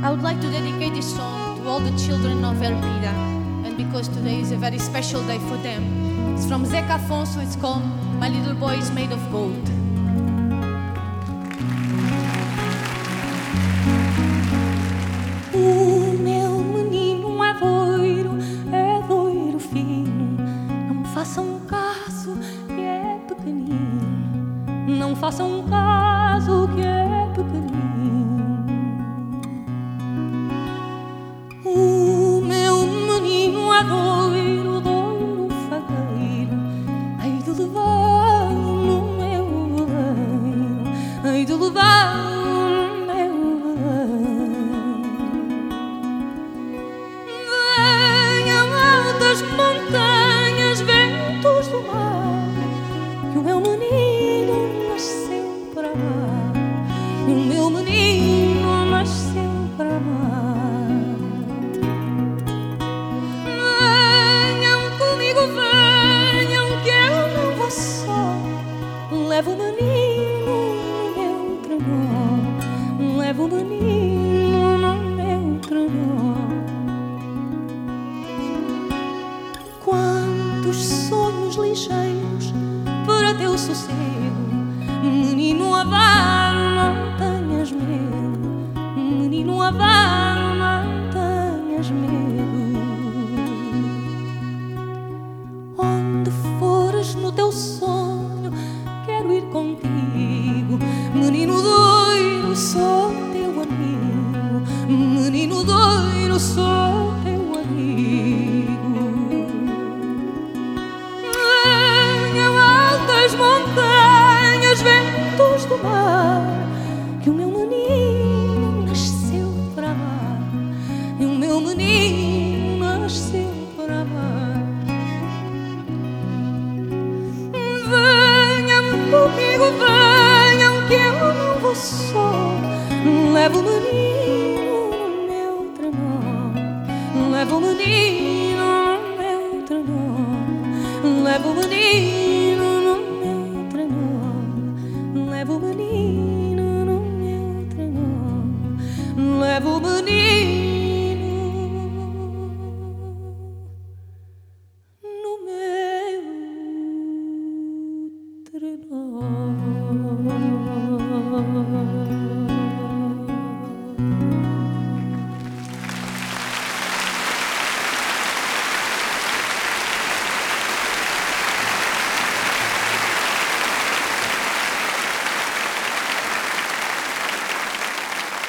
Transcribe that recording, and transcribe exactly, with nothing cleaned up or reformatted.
I would like to dedicate this song to all the children of Ermida, and because today is a very special day for them. It's from Zeca Afonso, it's called My Little Boy is Made of Gold. O meu menino é doiro, é doiro fino. Não façam caso que é pequenino. Não façam caso que é pequenino. O meu menino é doiro, doiro fagueiro. Hei de levá-lo no meu veleiro. Hei de levá-lo no meu veleiro. Venham altas montanhas, ventos do mar, que o meu menino nasceu para amar. E o meu menino nasceu para amar. Venham comigo, venham, que eu não vou só. Levo o menino no meu trenó. Levo o menino no meu trenó. Quantos sonhos ligeiros para teu sossego, menino avaro, não tenhas medo. Menino avaro, não tenhas medo. Onde fores no teu sonho, quero ir contigo. Menino doiro, sou teu amigo. Menino doiro, sou teu amigo. As montanhas, ventos do mar, que o meu menino nasceu para amar. E o meu menino nasceu para amar. Venham comigo, venham, que eu não vou só. Levo o menino no meu trenó. Levo o menino no meu trenó. Levo o menino no meu trenó. Levo o menino no meu trenó. Levo o menino.